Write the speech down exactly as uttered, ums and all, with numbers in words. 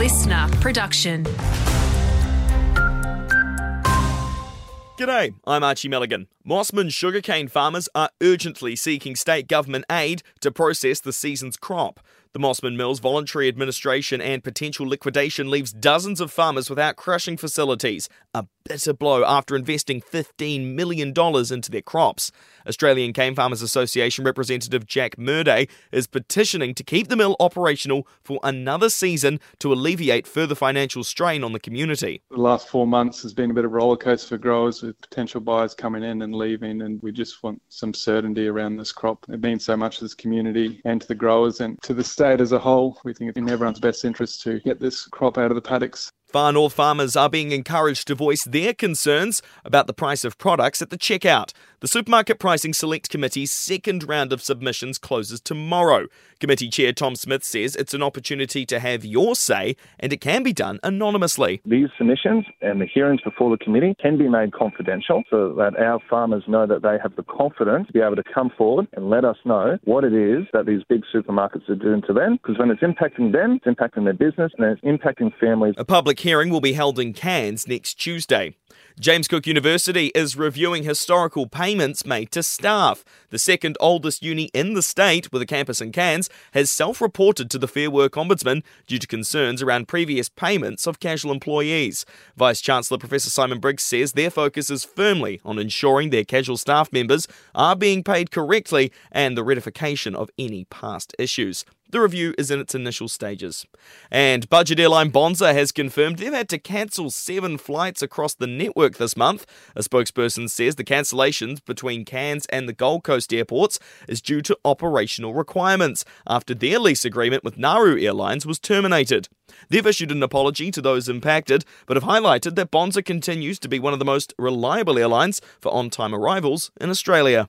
listener production. G'day, I'm Archie Milligan. Mossman sugarcane farmers are urgently seeking state government aid to process the season's crop. The Mossman Mill's voluntary administration and potential liquidation leaves dozens of farmers without crushing facilities, a bitter blow after investing fifteen million dollars into their crops. Australian Cane Farmers Association representative Jack Murday is petitioning to keep the mill operational for another season to alleviate further financial strain on the community. The last four months has been a bit of a rollercoaster for growers with potential buyers coming in and leaving, and we just want some certainty around this crop. It means so much to this community and to the growers and to the state as a whole. We think it's in everyone's best interest to get this crop out of the paddocks. Far North farmers are being encouraged to voice their concerns about the price of products at the checkout. The Supermarket Pricing Select Committee's second round of submissions closes tomorrow. Committee Chair Tom Smith says it's an opportunity to have your say, and it can be done anonymously. These submissions and the hearings before the committee can be made confidential so that our farmers know that they have the confidence to be able to come forward and let us know what it is that these big supermarkets are doing to them, because when it's impacting them, it's impacting their business and it's impacting families. A public hearing will be held in Cairns next Tuesday. James Cook University is reviewing historical payments made to staff. The second oldest uni in the state, with a campus in Cairns, has self-reported to the Fair Work Ombudsman due to concerns around previous payments of casual employees. Vice-Chancellor Professor Simon Briggs says their focus is firmly on ensuring their casual staff members are being paid correctly and the rectification of any past issues. The review is in its initial stages. And budget airline Bonza has confirmed they've had to cancel seven flights across the network this month. A spokesperson says the cancellations between Cairns and the Gold Coast airports is due to operational requirements after their lease agreement with Nauru Airlines was terminated. They've issued an apology to those impacted, but have highlighted that Bonza continues to be one of the most reliable airlines for on-time arrivals in Australia.